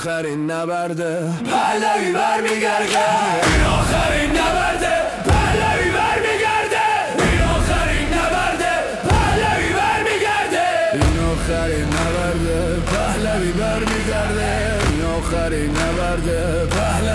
آخرین نبرده پهلوی برمیگرده، این آخرین نبرده پهلوی برمیگرده، این آخرین نبرده پهلوی برمیگرده، این آخرین نبرده پهلوی برمیگرده، این آخرین نبرده پهلوی